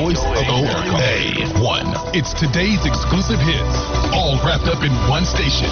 voice of America. A1. It's today's exclusive hits, all wrapped up in one station.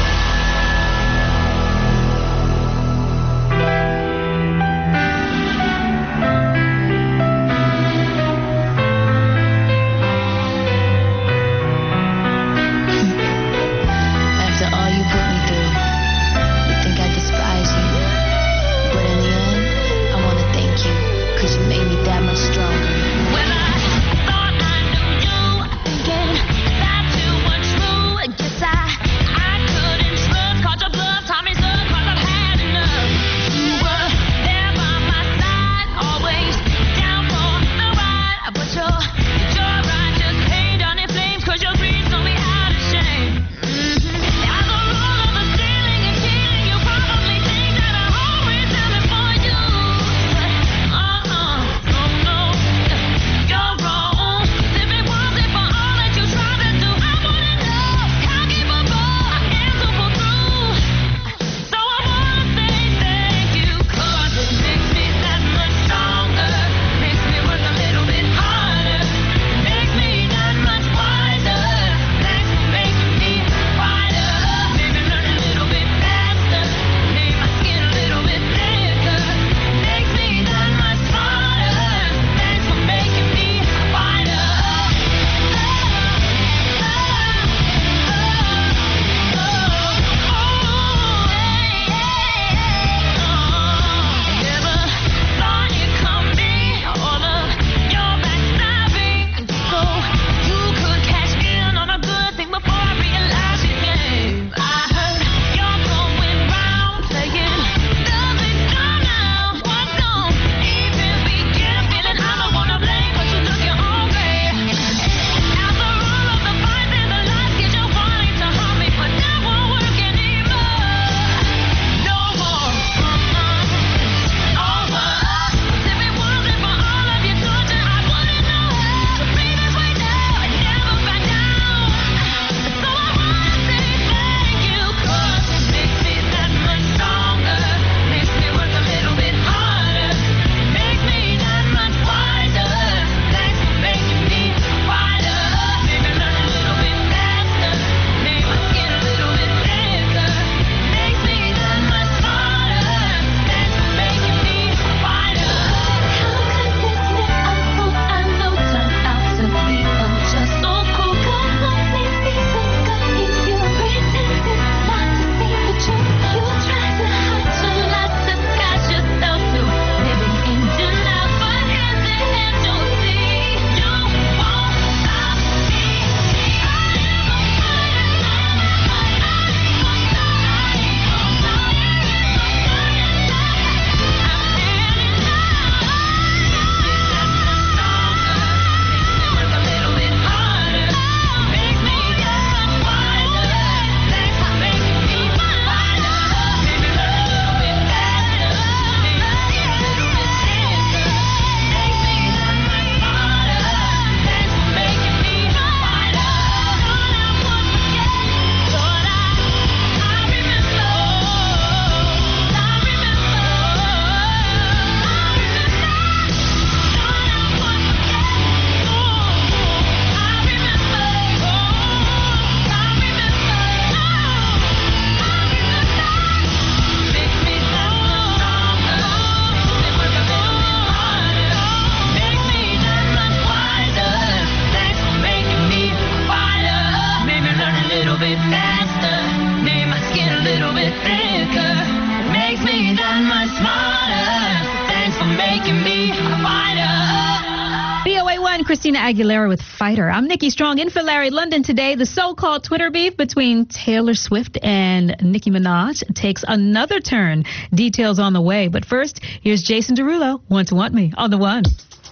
Christina Aguilera with Fighter. I'm Nikki Strong in for Larry London today. The so-called Twitter beef between Taylor Swift and Nicki Minaj takes another turn. Details on the way. But first, here's Jason Derulo, Want to Want Me, on the One.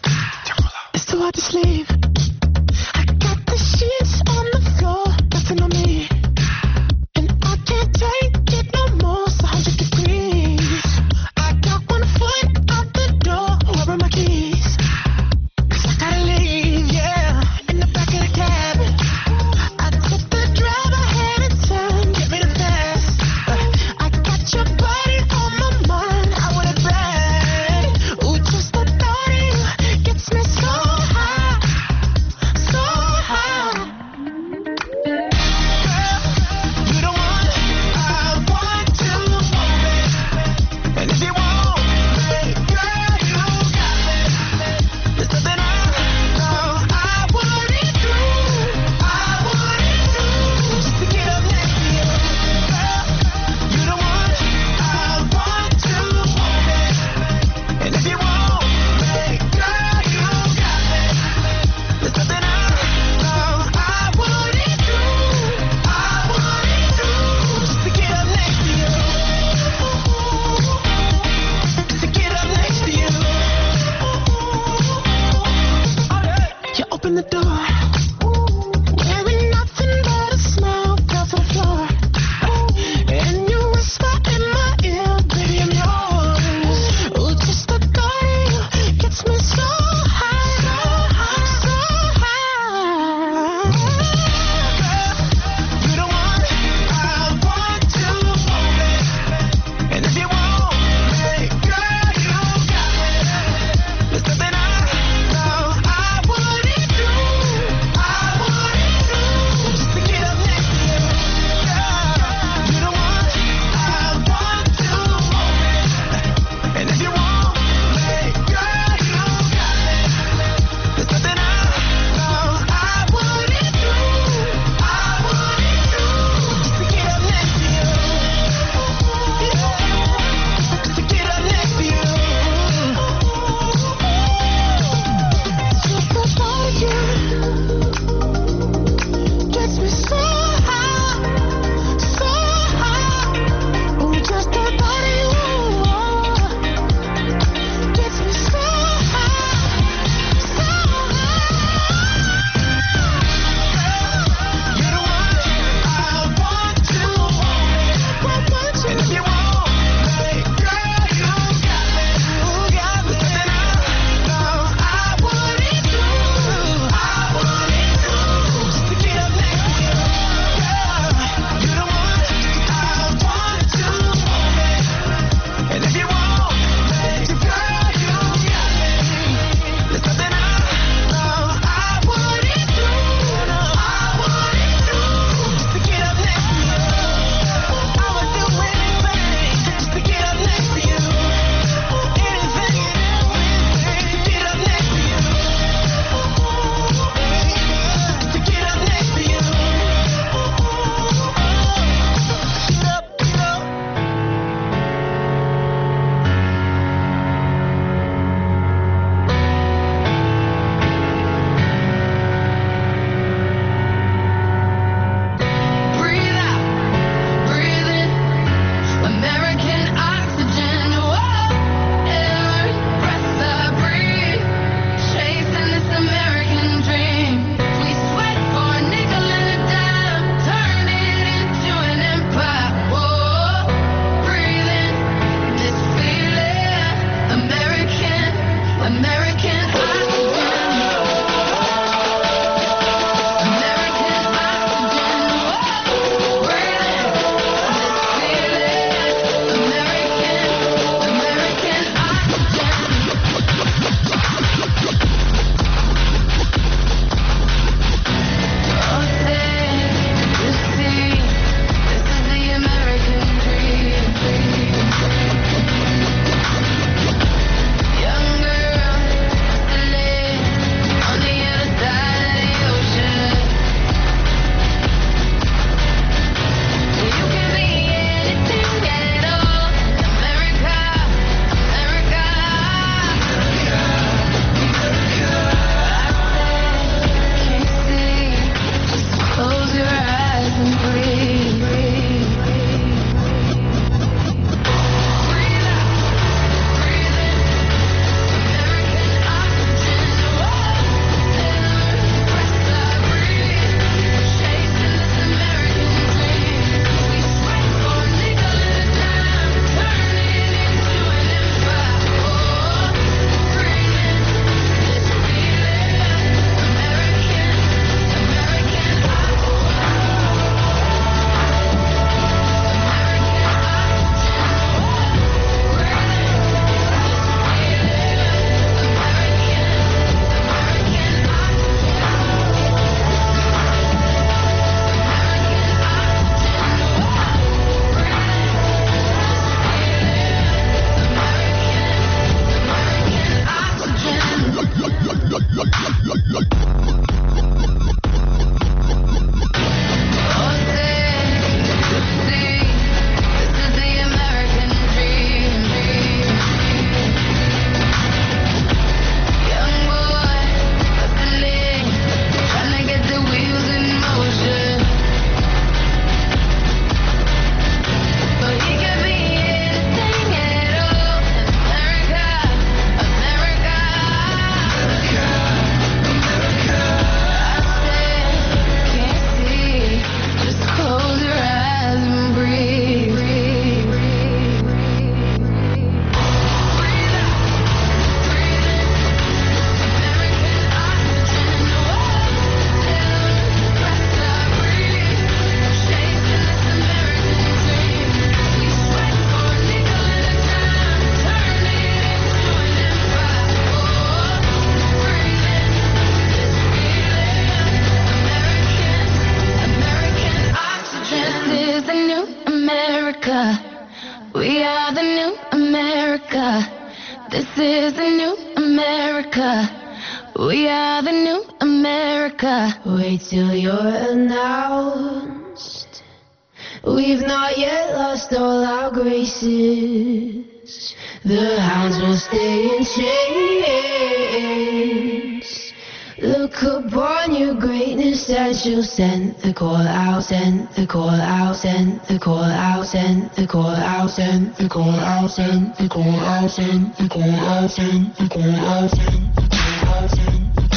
It's too hard to sleep. I got the sheets on the floor, nothing on me. And I can't take it no more, it's 100 degrees. I got 1 foot out the door, where are my keys? open the door. Wearing nothing but a smile, fell to the floor. And you whisper in my ear, baby, I'm yours. Ooh, just the thought of you gets me so high, so high. Girl, you the one I want to hold it. And if you want me, girl, you got it. There's nothing I know I wouldn't do. We are the new America. Wait till you're announced. We've not yet lost all our graces. The hounds will stay in chains. Look upon your greatness as you'll send the call out, send the call out, send the call out, send the call out, send the call out, send the call out, send the call out, send the call out, send the call out, send.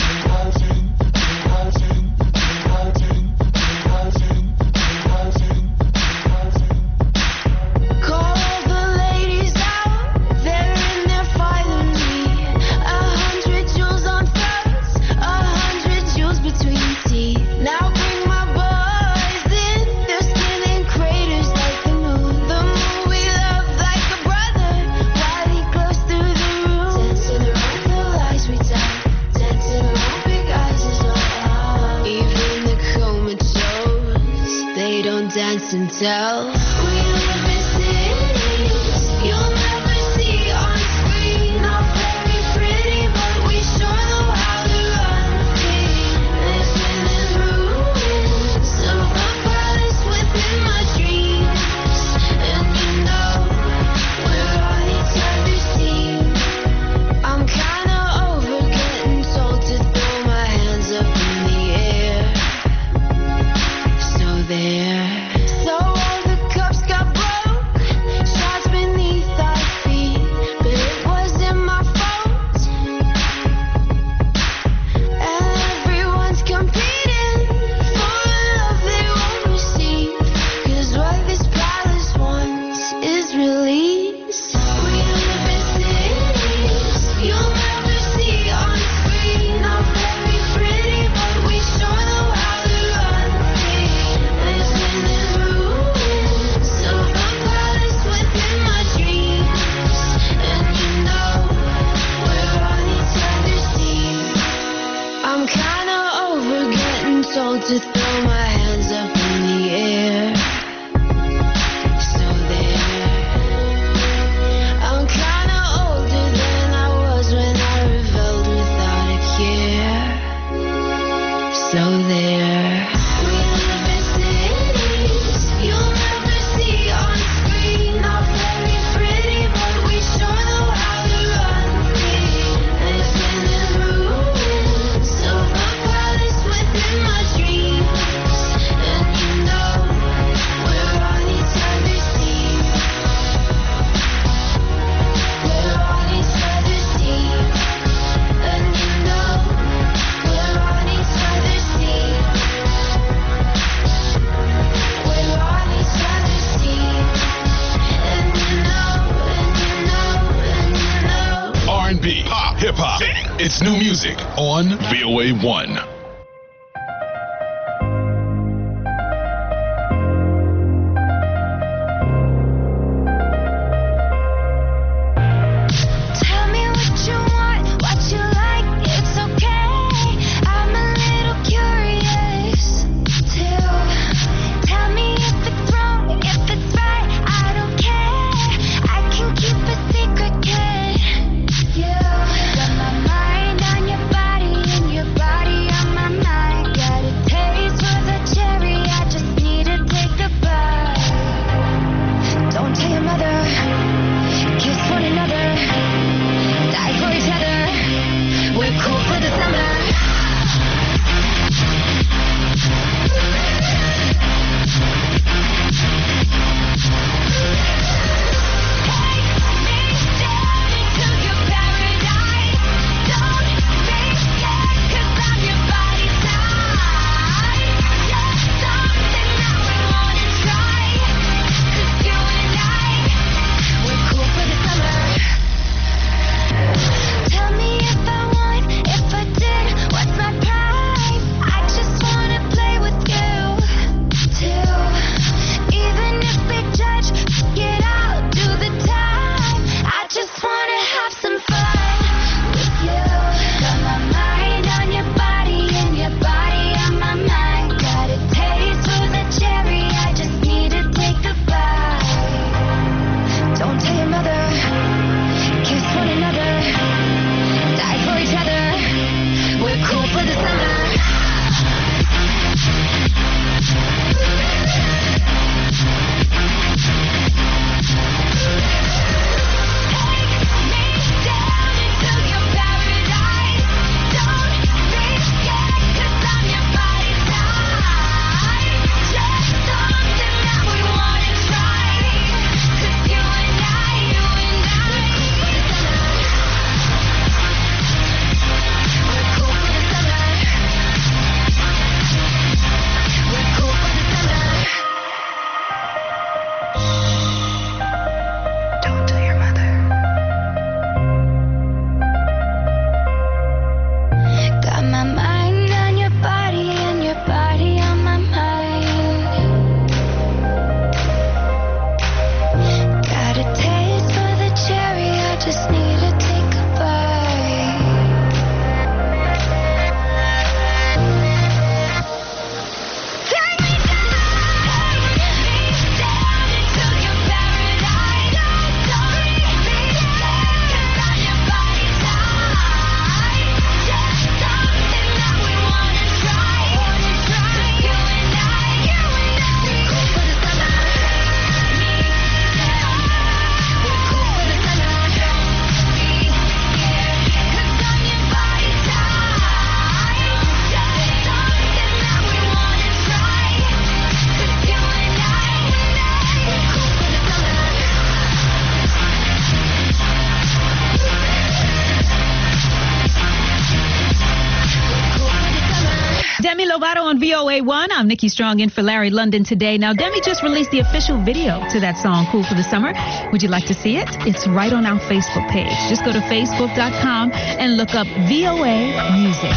Dance and tell. We live in cities you'll never see on screen. Not very pretty, but we sure know how to run things. Living in ruins of a palace within my dreams. And you know we're on each other's team. I'm kinda over getting told to throw my hands up in the air. So there. To throw my hands up in the air. So there. I'm kinda older than I was when I rebelled without a care. So there. We live in cities you'll never see on screen. Not very pretty, but we sure know how to run things. Living in ruins of a palace within my dreams. R&B, pop, hip-hop. It's new music on VOA1. Got my mind on your body and your body on Lovato on VOA1. I'm Nikki Strong in for Larry London today. Now, Demi just released the official video to that song, Cool for the Summer. Would you like to see it? It's right on our Facebook page. Just go to facebook.com and look up VOA Music.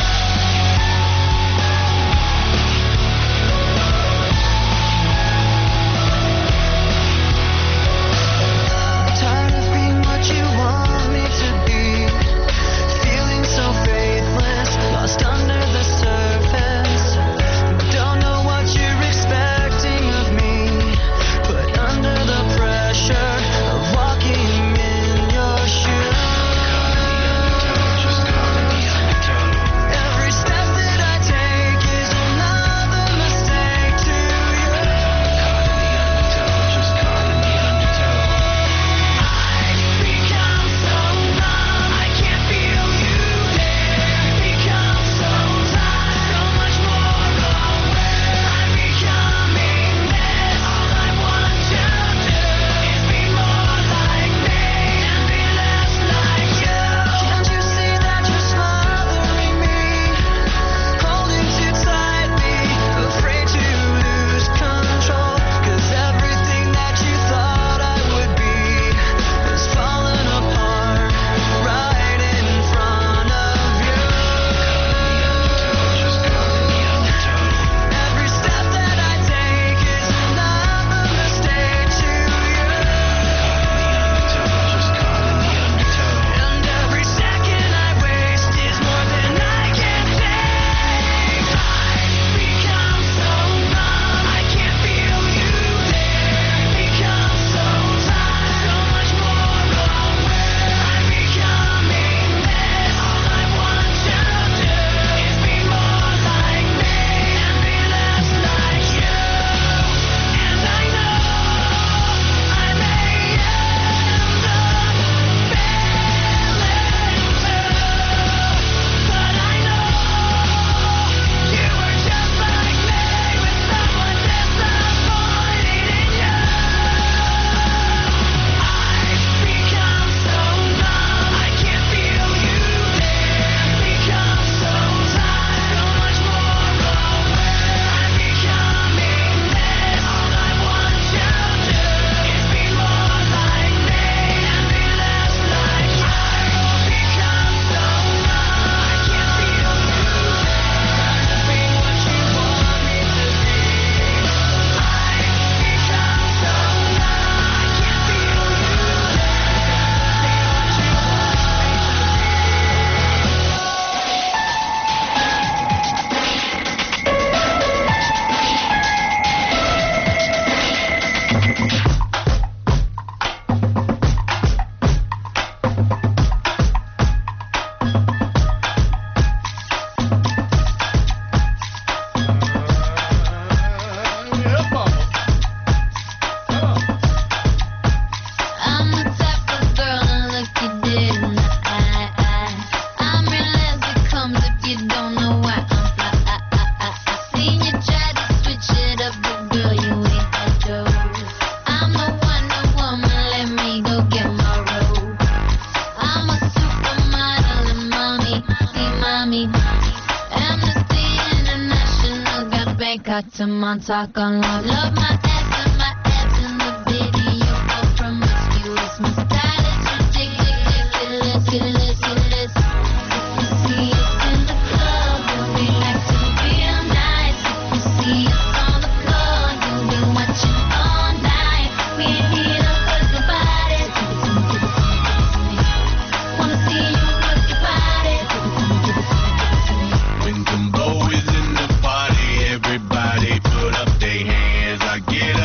Got to Montauk on love. Love my ass and my abs in the video. So promiscuous. My style is ridiculous. Ridiculous. If you see us in the club, we like to feel nice. If you see us on the floor, you'll be watching all night. We ain't here to hurt nobody. Give it to me. Wanna see you work your body. Give it to me. When Jumbo is in the party, everybody put up their hands. I get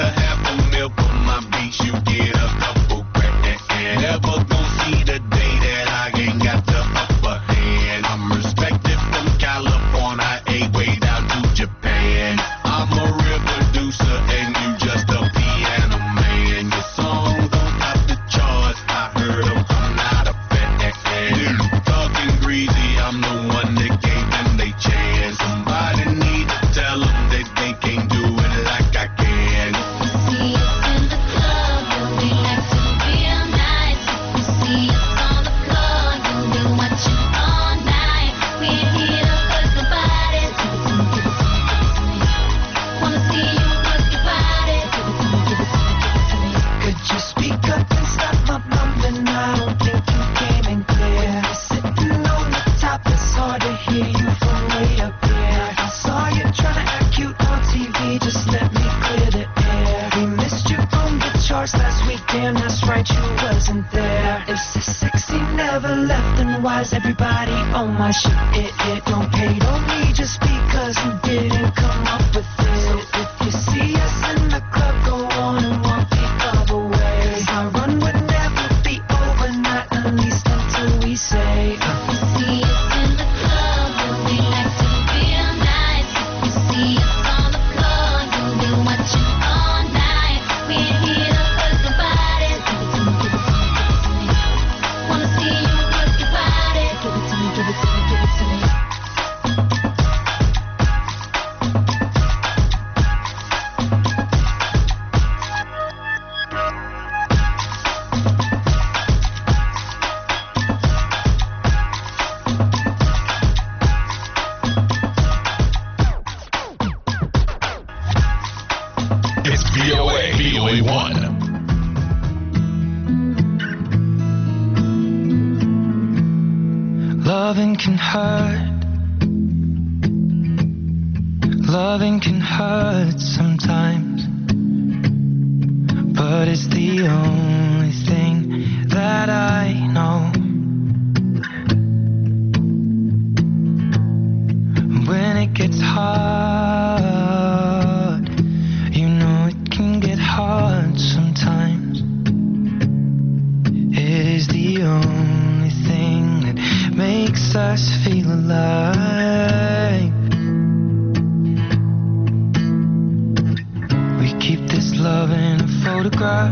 Everybody on my shit, it don't pay. Don't need just because you didn't come up with it. So if you see us in the club, go on and walk the other way. 'Cause our run would never be over, not at least until we say. See us in the club, we'll be acting real nice. If you see us on the floor, you'll be watching all night. We're here to work your body. Give it to me, give it to me, give it to me. Wanna see you work your body. Give it to me, give it to me, give it to me. It's VOA 1. Loving can hurt. Loving can hurt sometimes. But it's the only thing that I know. When it gets hard, you know it can get hard sometimes. It is the only thing that makes us feel alive. We keep this love in a photograph.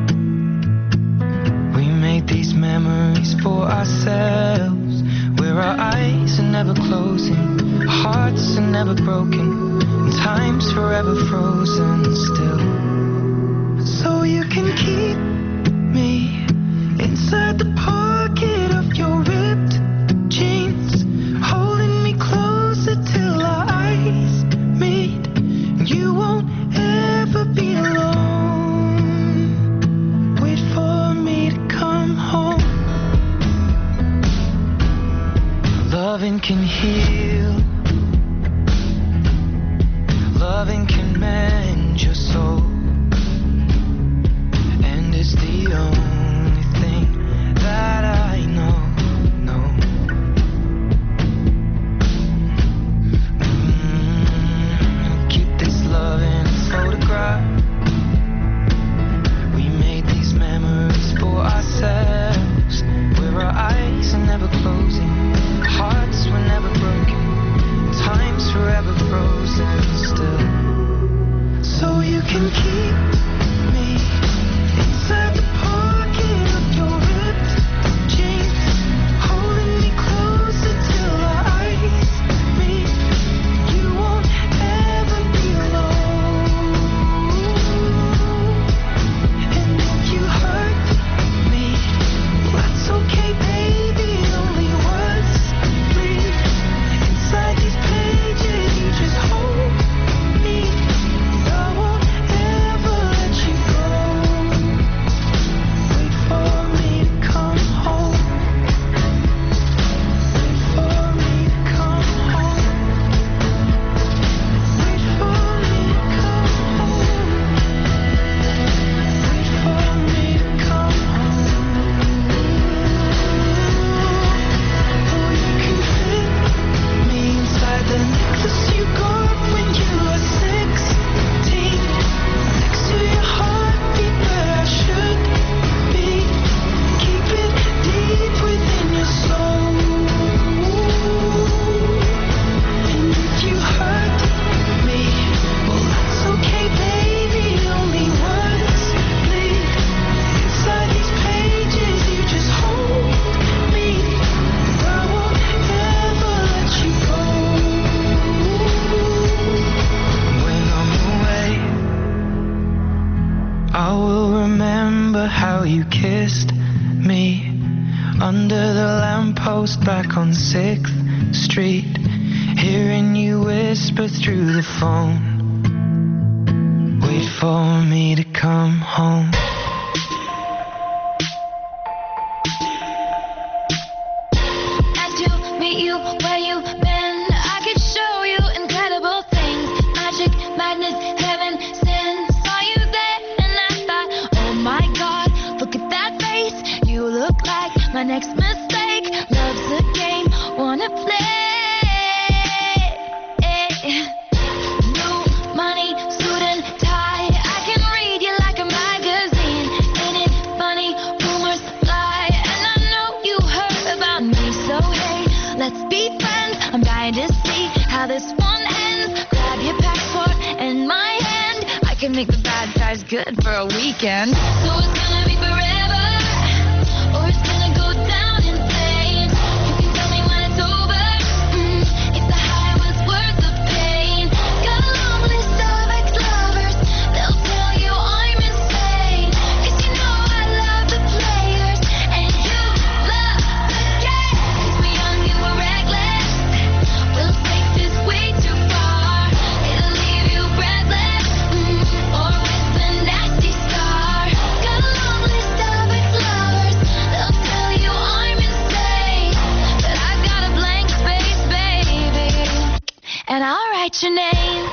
We made these memories for ourselves, where our eyes are never closing, hearts are never broken, and time's forever frozen still. So you can keep me inside the pocket of your ripped jeans, holding me closer till our eyes meet. You won't ever be alone. Wait for me to come home. Loving can heal. Loving can mend your soul. And it's the only thing that I know. Keep this love in a photograph. We made these memories for ourselves, where our eyes are never closing, hearts were never broken, time's forever frozen still. So you can keep me inside the pocket of your ripped jeans, holding me closer till our eyes meet. You won't ever be alone. And if you hurt me, that's okay, baby. Only words bleed inside these pages. You just hold me. I won't ever let you go. Wait for me to come home. Wait for me to come home. Wait for me to come home. Wait for me to come home. Oh, you can fit me inside the necklace you got when you were 16. Next to your heartbeat where I should be. Keep it deep within your soul. And if you hurt me, well, that's okay, baby. Only words bleed inside these pages. You just hold me. I won't ever let you go. When I'm away, I will remember how you kissed me under the lamppost back on 6th Street, hearing you whisper through the phone. Wait for me to come home. And to meet you where you've been, I could show you incredible things. Magic, madness, heaven, sin. Saw you there and I thought, oh my God, look at that face. You look like my next mistake. Love's a game. this one ends. Grab your passport and my hand. I can make the bad guys good for a weekend. So it's gonna be forever, or it's gonna go down insane. You can tell me when it's over. If the high was worth the pain. Got a long list of ex-lovers. They'll tell you I'm insane. 'Cause you know I love the players and you love the game. 'Cause we're young and we're reckless. We'll take this way too far. It'll leave you breathless, or with a nasty scar. Got a long list of ex-lovers. They'll tell you I'm insane, but I've got a blank space, baby, and I'll write your name.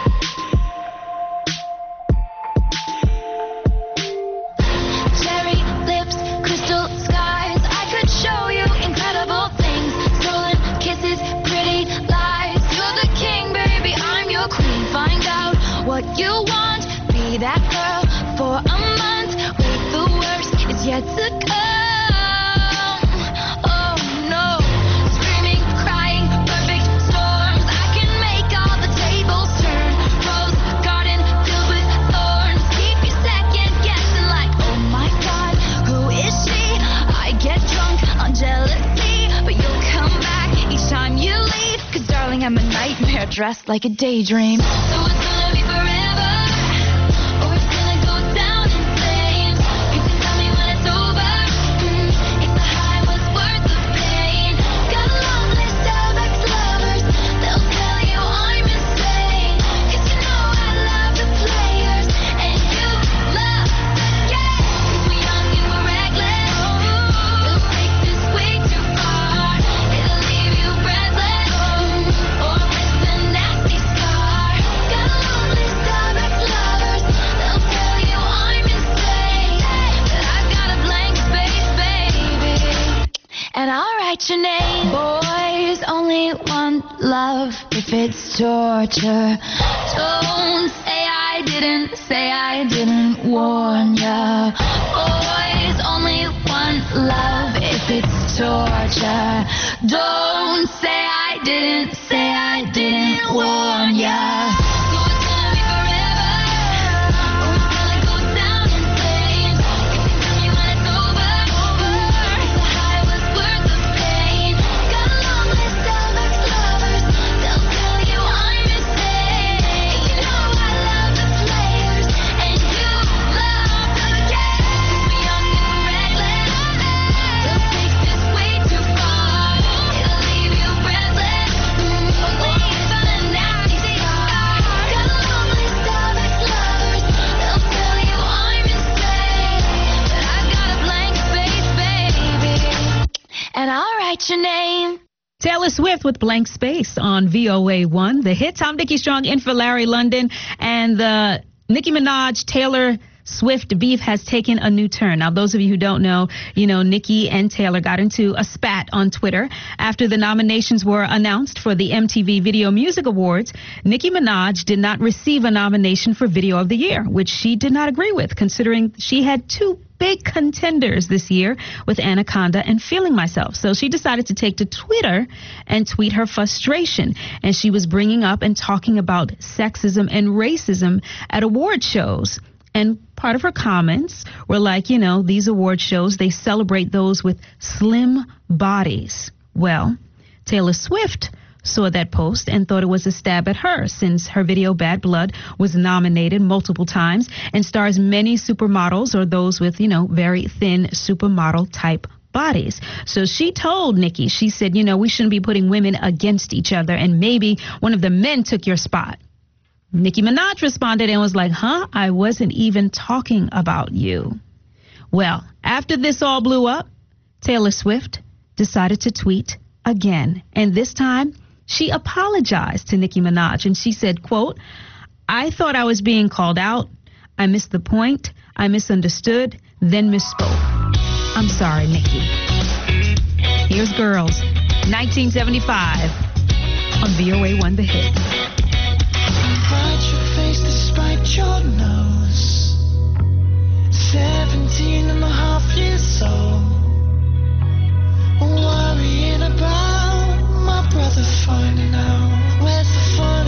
Cherry lips, crystal skies. I could show you incredible things. Stolen kisses, pretty lies. You're the king, baby, I'm your queen. Find out what you want. Be that girl for a month. Wait, the worst is yet to come. Oh no. Screaming, crying, perfect storms. I can make all the tables turn. Rose garden filled with thorns. Keep you second guessing like, oh my god, who is she? I get drunk on jealousy, but you'll come back each time you leave. 'Cause darling, I'm a nightmare dressed like a daydream. So it's gonna be forever, or it's gonna go down insane. You can tell me when it's over. If the high was worth the pain. Got a long list of ex-lovers. They'll tell you I'm insane. 'Cause you know I love the players and you love the game. 'Cause we're young and we're reckless. We'll take this way too far. It'll leave you breathless, or with a nasty scar. Got a long list of ex-lovers. They'll tell you I'm insane, but I've got a blank space, baby, and I'll write your name. Boys only want love if it's torture. Don't say I didn't warn ya. Boys only want love if it's torture. Don't say I didn't warn ya. So it's gonna be forever, or it's gonna go down insane. You can tell me when it's over. If the high was worth the pain. Got a long list of ex-lovers. They'll tell you I'm insane. You know I love the players and you love the game. 'Cause we're young and we're reckless. They'll take this way too far. It'll leave you breathless, or with a nasty scar. Got a long list of ex-lovers. They'll tell you I'm insane, but I've got a blank space, baby, and I'll write your name. Taylor Swift with Blank Space on VOA1. The hits. I'm Nikki Strong in for Larry London. And the Nicki Minaj, Taylor Swift beef has taken a new turn. Now, those of you who don't know, Nicki and Taylor got into a spat on Twitter after the nominations were announced for the MTV Video Music Awards. Nicki Minaj did not receive a nomination for Video of the Year, which she did not agree with, considering she had two big contenders this year with Anaconda and Feeling Myself. So she decided to take to Twitter and tweet her frustration. And she was bringing up and talking about sexism and racism at award shows. And part of her comments were like, these award shows, they celebrate those with slim bodies. Well, Taylor Swift saw that post and thought it was a stab at her, since her video Bad Blood was nominated multiple times and stars many supermodels or those with, very thin supermodel type bodies. So she told Nicki, she said, we shouldn't be putting women against each other, and maybe one of the men took your spot. Nicki Minaj responded and was like, I wasn't even talking about you. Well, after this all blew up, Taylor Swift decided to tweet again. And this time, she apologized to Nicki Minaj. And she said, quote, I thought I was being called out. I missed the point. I misunderstood, then misspoke. I'm sorry, Nicki. Here's Girls, 1975 on VOA1 The Hit. Hide your face despite your nose. 17 and a half years old. Worrying about my brother finding out. Where's the fun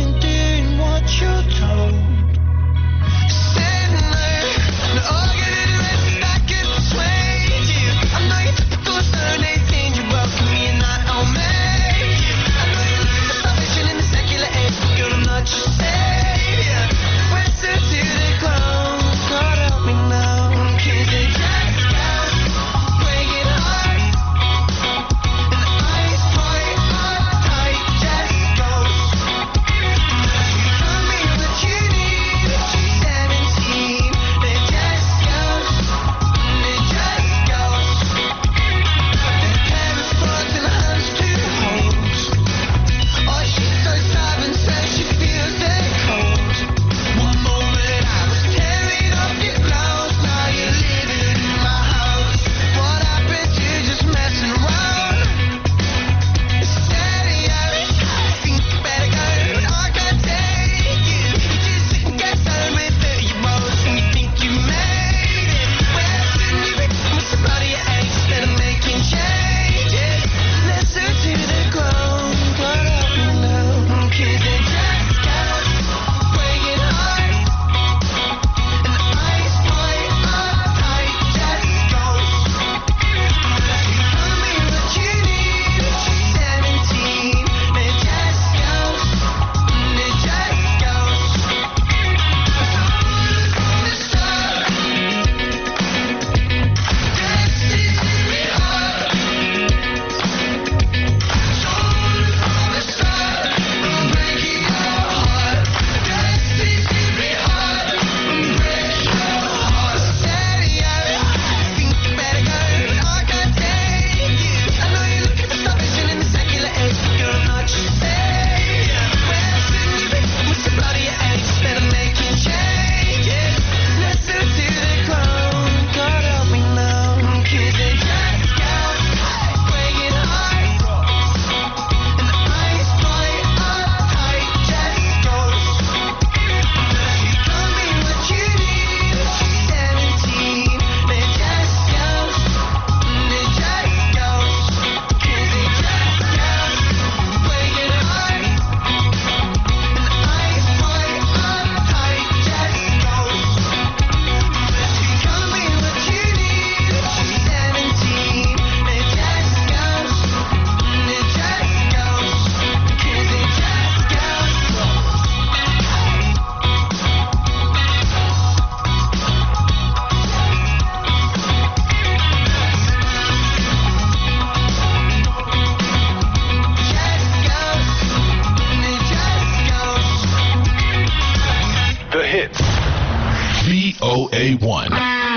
VOA1.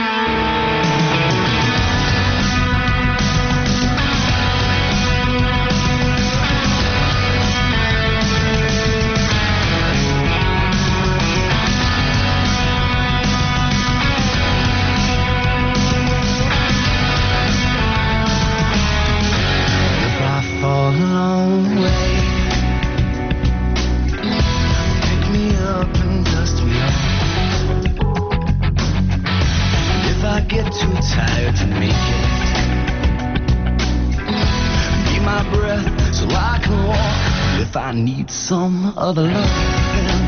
I need some other loving.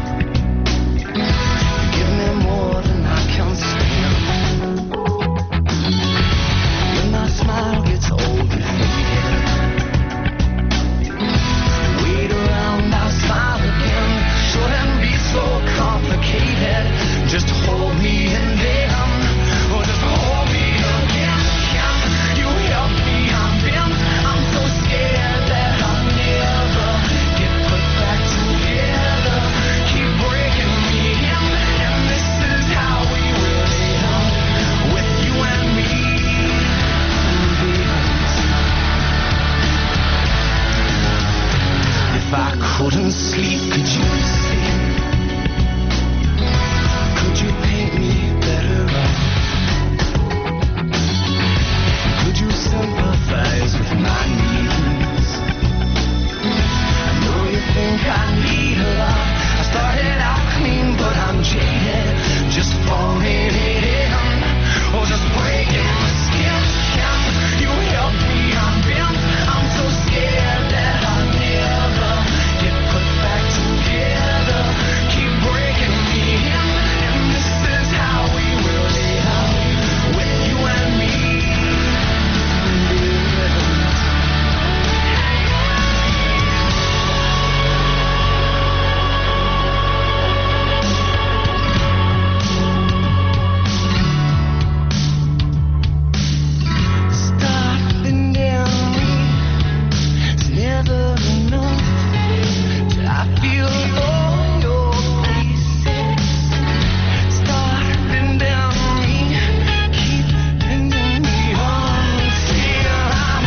Give me more than I can stand. When my smile gets old and faded, wait around, I'll smile again. Shouldn't be so complicated. Just hold me and then, or just hold me again. Can you help me? I'm bent. I'm so scared that I'll never get put back together. Keep breaking me in, and this is how we will end, with you and me. If I couldn't sleep, could you see? Could you paint me better up? Could you sympathize with my needs? I know you think I need a lot. I started out clean, but I'm jaded. Just falling in, or just breaking my skin. Can you help me? I'm bent. I'm so scared that I'll never get put back together. Keep breaking me in, and this is how we will live, with you and me. Stopping down me is never enough. I feel all your pieces. Stopping down me, keep bringing me on till I'm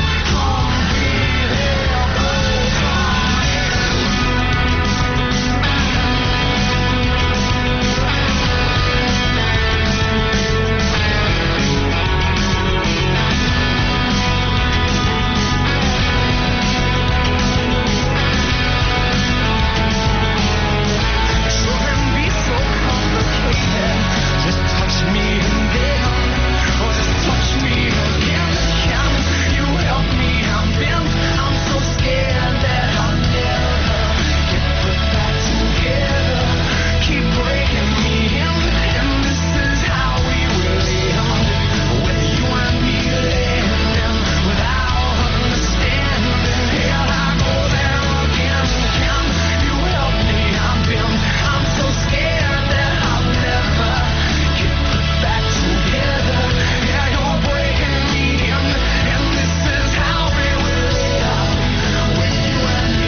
shouldn't be so complicated. Just touch me and then, or just touch me again. Can you help me? I'm bent. I'm so scared that I'll never get put back together. Keep breaking me in, and this is how we will end, with you and me living without understanding. Here I go there again. Can you help me? I'm bent. I'm so scared that I'll never get put back together. Yeah, you're breaking me in, and this is how we will live, with you and me.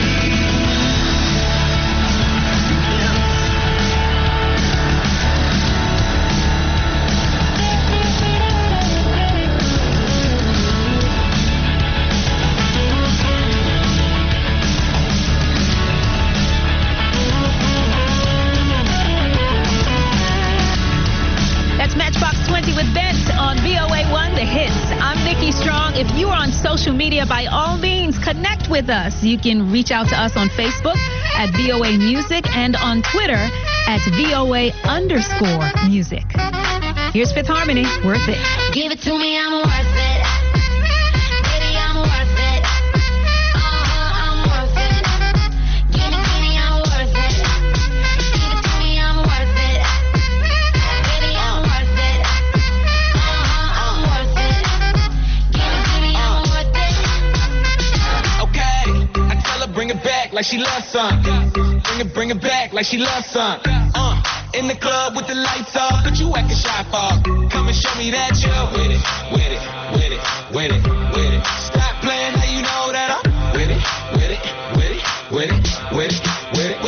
That's Matchbox 20 with Bent on VOA1 The Hits. I'm Nikki Strong. If you are on social media, by all means, connect with us. You can reach out to us on Facebook at VOA Music and on Twitter at VOA_music. Here's Fifth Harmony, Worth It. Give it to me, I'm worth it. Baby, I'm worth it. I'm worth it. Give it to me, I'm worth it. Give it to me, I'm worth it. Baby, I'm worth it. I'm worth it. Give it to me, I'm worth it. Okay, I tell her bring it back like she loves some. Bring it back like she loves some. In the club with the lights off, but you acting shy for. Come and show me that you're with it, with it, with it, with it, with it. Stop playing, now you know that I'm with it, with it, with it, with it, with it, with it. What you acting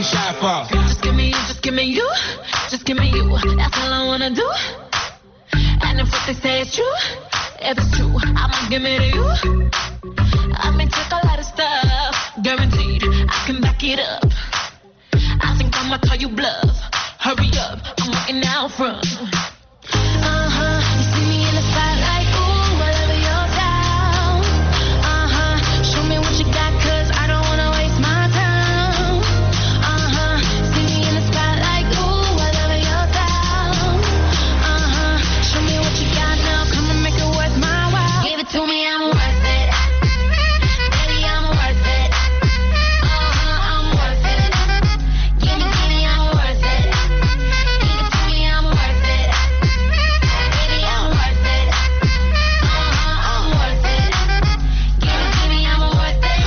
acting shy for? Just give me you, just give me you, just give me you. That's all I wanna do. And if what they say is true, if it's true, I'ma give it to you. I may take a lot of stuff, guaranteed I can back it up. I think I'ma call you bluff. Hurry up, I'm waiting out front. You see me in the spotlight, ooh, I love your style. Show me what you got, 'cause I don't wanna waste my time. See me in the spotlight, ooh, I love your style. Show me what you got now, come and make it worth my while. Give it to me, I'm worth it. Baby, I'm worth it. I'm worth it. Give me, I'm worth it. Give it to me, I'm worth it. Baby, I'm worth it. I'm worth it. Give it to me, I'm worth it.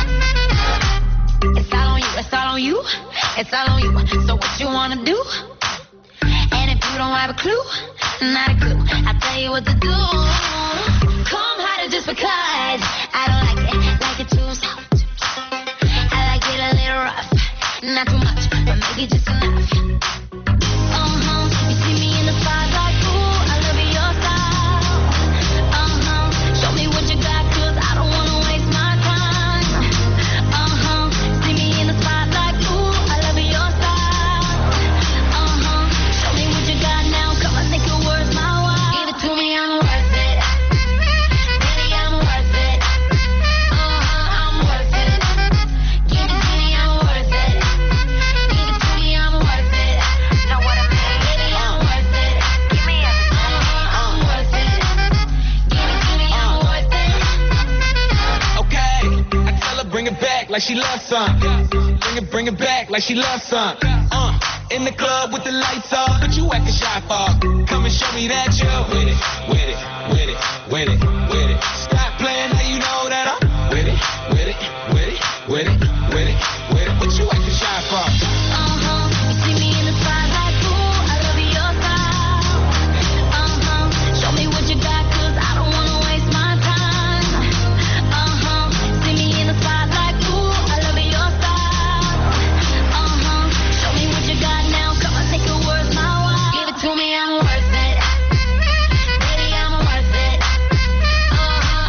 It's all on you, it's all on you, it's all on you. So what you wanna do? And if you don't have a clue, not a clue, I'll tell you what to do. Come harder just because I don't like it too soft. I like it a little rough, not too much, but maybe just enough. You see me in the spotlight, ooh, I love your style. Show me what you got, 'cause I don't wanna waste my time. See me in the spotlight, ooh, I love your style. Show me what you got now, come on, make it worth my while. Give it to me, I'm worth it. Baby, I'm worth it. I'm worth it. Give it to me, I'm worth it. Give it to me, I'm worth it. Know what I mean? Baby, I'm worth it. Give me everything. I'm worth it. Give it to me, I'm worth it. Okay, I tell her bring it back like she loves some. Bring it back like she loves some. In the club with the lights off, but you acting shy for. Come and show me that you're with it, with it, with it, with it, with it. Stop playing, now you know that I'm with it, with it, with it, with it, with it, with it. What you acting shy for? You see me in the spotlight, ooh, I love your style. Show me what you got, 'cause I don't wanna waste my time. See me in the spotlight, ooh, I love your style. Show me what you got now, come on, make it worth my while. Give it to me, I'm worth it. Baby, I'm worth it.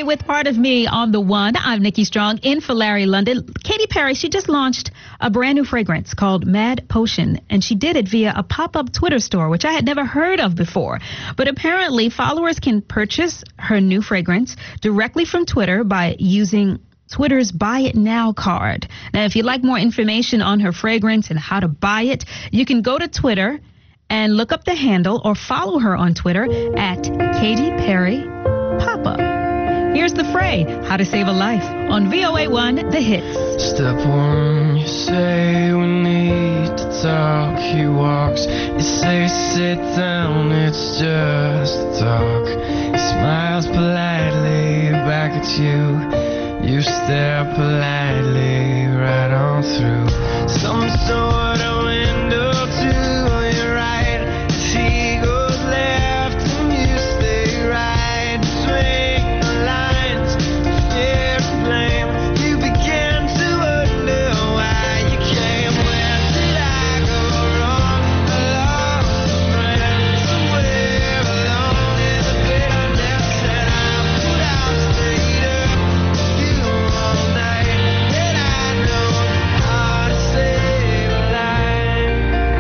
with Part of Me on the One. I'm Nikki Strong in for Larry London. Katy Perry, she just launched a brand new fragrance called Mad Potion, and she did it via a pop-up Twitter store, which I had never heard of before. But apparently, followers can purchase her new fragrance directly from Twitter by using Twitter's Buy It Now card. Now, if you'd like more information on her fragrance and how to buy it, you can go to Twitter and look up the handle or follow her on Twitter at Katy Perry Pop-Up. Here's The Fray, How to Save a Life on VOA1 The Hits. Step one, you say we need to talk. He walks, you say sit down, it's just talk. He smiles politely back at you. You stare politely right on through some sort of window to your right. As he goes left and you stay right between the lines. Fear and blame. You begin to wonder why you came. Where did I go wrong? I lost a friend somewhere alone in the bitterness that I put out straighter. You all night, and I know how to save a life.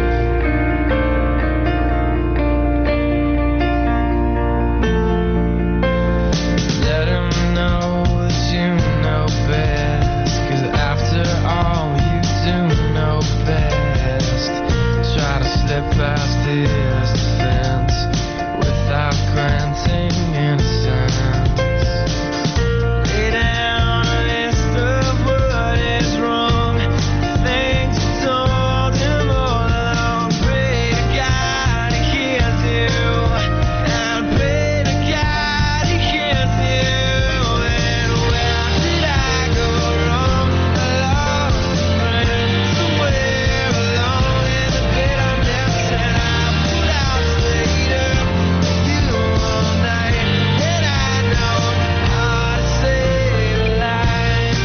Let him know that you know best, 'cause after all you do know best. Try to slip past his defense without granting innocence. Lay down a list of what is wrong, things you told him all along. Pray to God he hears you, and pray to God he hears you. And where did I go wrong? I lost a friend somewhere alone in the bitterness, and I put out later. You all night, and I know how to save a life.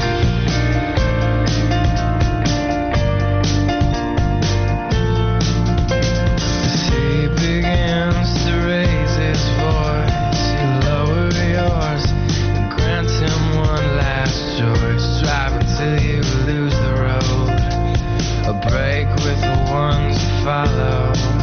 As he begins to raise his voice, you lower yours and grant him one last choice. Drive until you lose the road, a break with the ones you follow.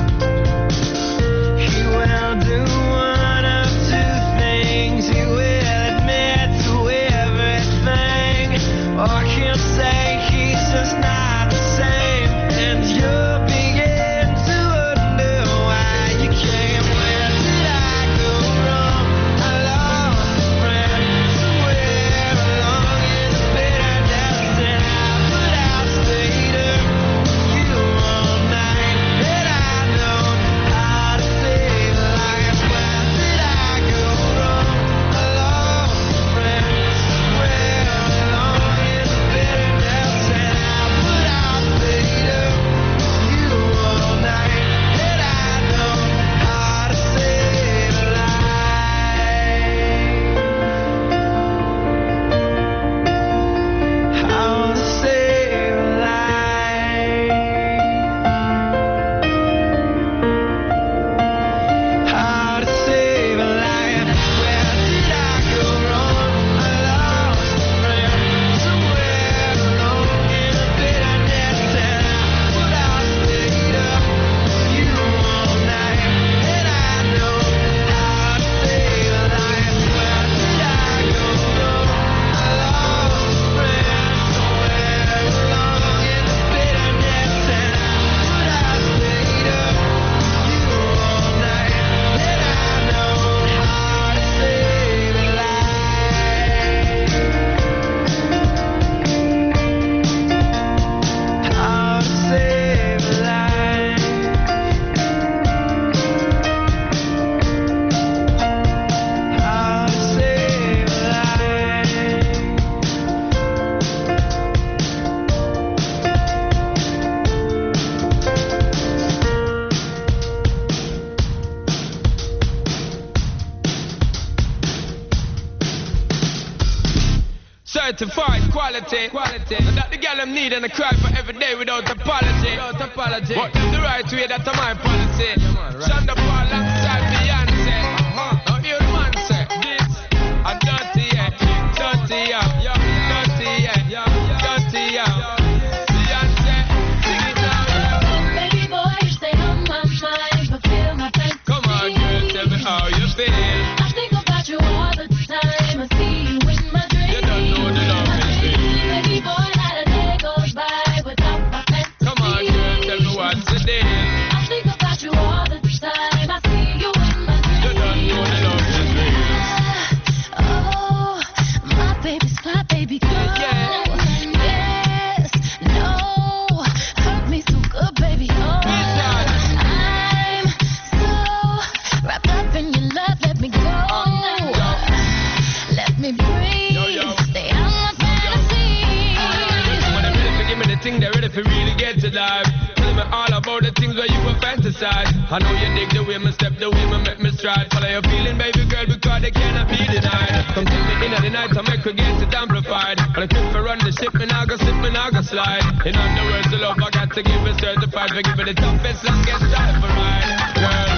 He will do one of two things. He will admit to everything, or he'll say he's just not the same. And you'll begin to wonder why you came. Where did I go wrong? I lost a friend somewhere along in the bitterness, and I put out later. You all night, and I know how to save a life. Where did I go wrong? I lost a friend somewhere along in the bitterness, and I put out later. You all night, and I know how to save a life. How to save a life. How to save a life. Where did I go wrong? I lost a friend somewhere alone in the bitterness, and I put out later. You all night, and I know how to save a life. Where did I go wrong? I lost a friend somewhere along in the bitterness, and I put out later. You all night, and I know how to save a life. How to save a life. How to save a life. Certified quality. And that the girl them need and I cry for every day without apology. But them the right way, that's my policy. Shonda Paul alongside Beyonce. Now hear the man say, this a dirty ready for really get to dive. Tell me all about the things where you were fantasize. I know you dig the way me step, the way me make me stride. Follow your feeling, baby girl, because they cannot be denied. Come take me in at the night to make we get it amplified. But I quit for run the ship, me now go slip, me now go slide. In other words, the love I got to give it certified. For give it the toughest, longest time for ride. Girl,